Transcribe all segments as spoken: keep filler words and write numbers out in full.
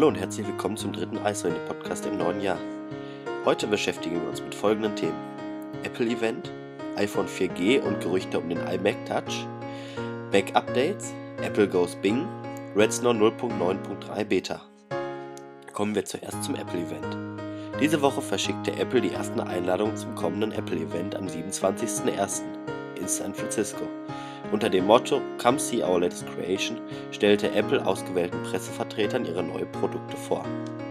Hallo und herzlich willkommen zum dritten iSoNy-Podcast im neuen Jahr. Heute beschäftigen wir uns mit folgenden Themen: Apple-Event, iPhone vier G und Gerüchte um den iMac Touch, Back-Updates, Apple Goes Bing, Redsn null Punkt neun Punkt drei Beta. Kommen wir zuerst zum Apple-Event. Diese Woche verschickte Apple die ersten Einladungen zum kommenden Apple-Event am siebenundzwanzigsten ersten in San Francisco. Unter dem Motto "Come see our latest creation" stellte Apple ausgewählten Pressevertretern ihre neuen Produkte vor.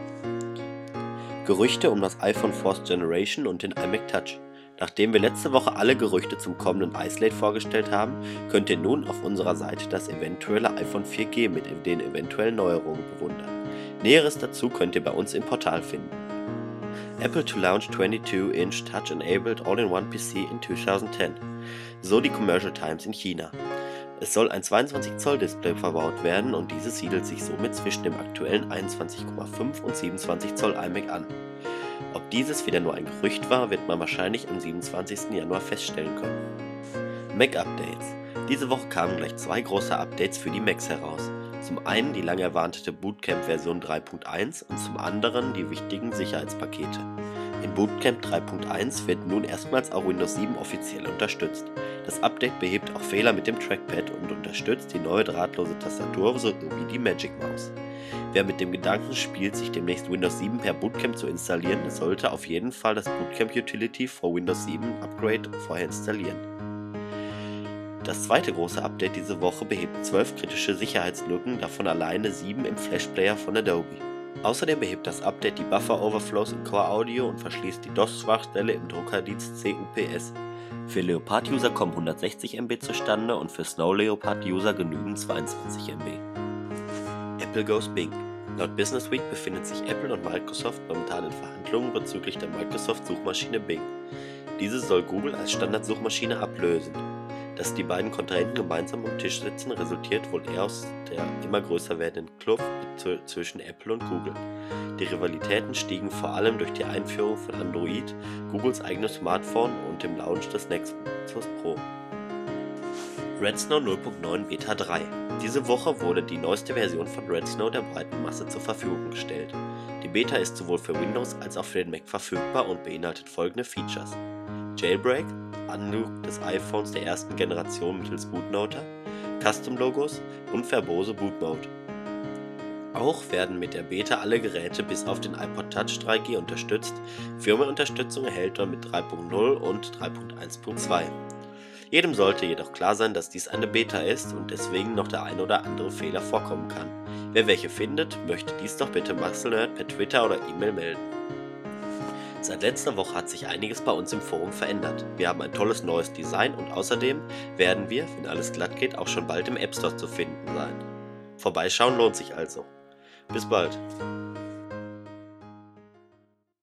Gerüchte um das iPhone Fourth Generation und den iMac Touch. Nachdem wir letzte Woche alle Gerüchte zum kommenden iSlate vorgestellt haben, könnt ihr nun auf unserer Seite das eventuelle iPhone vier G mit den eventuellen Neuerungen bewundern. Näheres dazu könnt ihr bei uns im Portal finden. Apple to launch twenty-two inch touch-enabled all-in-one P C in twenty ten. So die Commercial Times in China. Es soll ein zweiundzwanzig Zoll Display verbaut werden und dieses siedelt sich somit zwischen dem aktuellen einundzwanzig Komma fünf und siebenundzwanzig Zoll iMac an. Ob dieses wieder nur ein Gerücht war, wird man wahrscheinlich am siebenundzwanzigsten Januar feststellen können. Mac Updates. Diese Woche kamen gleich zwei große Updates für die Macs heraus. Zum einen die lang erwartete Bootcamp-Version drei Punkt eins und zum anderen die wichtigen Sicherheitspakete. In Bootcamp drei Punkt eins wird nun erstmals auch Windows sieben offiziell unterstützt. Das Update behebt auch Fehler mit dem Trackpad und unterstützt die neue drahtlose Tastatur sowie die Magic Mouse. Wer mit dem Gedanken spielt, sich demnächst Windows sieben per Bootcamp zu installieren, sollte auf jeden Fall das Bootcamp Utility for Windows sieben Upgrade vorher installieren. Das zweite große Update diese Woche behebt zwölf kritische Sicherheitslücken, davon alleine sieben im Flash-Player von Adobe. Außerdem behebt das Update die Buffer-Overflows in Core Audio und verschließt die DOS-Schwachstelle im Druckerdienst C U P S. Für Leopard-User kommen hundertsechzig Megabyte zustande und für Snow Leopard-User genügen zweiundzwanzig Megabyte. Apple Goes Bing. Laut Business Week befindet sich Apple und Microsoft momentan in Verhandlungen bezüglich der Microsoft-Suchmaschine Bing. Diese soll Google als Standardsuchmaschine ablösen. Dass die beiden Kontrahenten gemeinsam am Tisch sitzen, resultiert wohl eher aus der immer größer werdenden Kluft zwischen Apple und Google. Die Rivalitäten stiegen vor allem durch die Einführung von Android, Googles eigenes Smartphone und dem Launch des Nexus Pro. Redsn null Punkt neun Beta drei. Diese Woche wurde die neueste Version von Redsn der breiten Masse zur Verfügung gestellt. Die Beta ist sowohl für Windows als auch für den Mac verfügbar und beinhaltet folgende Features: Jailbreak, Unlock des iPhones der ersten Generation mittels Bootloader, Custom-Logos und verbose Bootmode. Auch werden mit der Beta alle Geräte bis auf den iPod Touch drei G unterstützt. Firmware-Unterstützung erhält man mit drei Punkt null und drei Punkt eins Punkt zwei. Jedem sollte jedoch klar sein, dass dies eine Beta ist und deswegen noch der ein oder andere Fehler vorkommen kann. Wer welche findet, möchte dies doch bitte MaxelNerd per Twitter oder E-Mail melden. Seit letzter Woche hat sich einiges bei uns im Forum verändert. Wir haben ein tolles neues Design und außerdem werden wir, wenn alles glatt geht, auch schon bald im App Store zu finden sein. Vorbeischauen lohnt sich also. Bis bald!